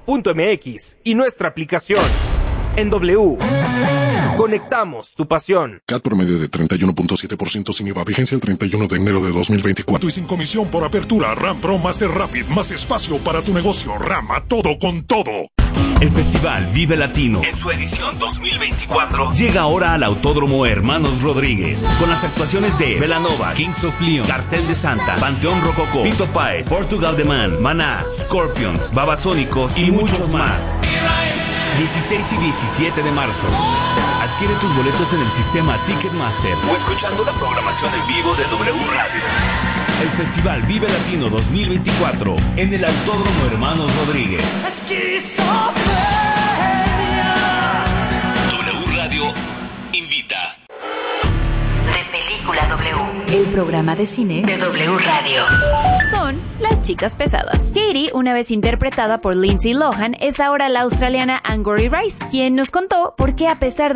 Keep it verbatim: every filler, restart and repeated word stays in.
punto m x y nuestra aplicación. En W, conectamos tu pasión. C A T promedio de treinta y uno punto siete por ciento sin I V A. Vigencia el treinta y uno de enero de dos mil veinticuatro. Y sin comisión por apertura. RAM Pro Master Rapid. Más espacio para tu negocio. RAM a todo con todo. El Festival Vive Latino, en su edición dos mil veinticuatro, llega ahora al Autódromo Hermanos Rodríguez, con las actuaciones de Belanova, Kings of Leon, Cartel de Santa, Panteón Rococó, Fito Páez, Portugal The Man, Maná, Scorpions, Babasónicos y muchos más. dieciséis y diecisiete de marzo. Adquiere tus boletos en el sistema Ticketmaster o escuchando la programación en vivo de W Radio. El Festival Vive Latino dos mil veinticuatro en el Autódromo Hermanos Rodríguez. W Radio invita. De Película W, el programa de cine de W Radio. Son las chicas pesadas. Katie, una vez interpretada por Lindsay Lohan, es ahora la australiana Angourie Rice, quien nos contó por qué, a pesar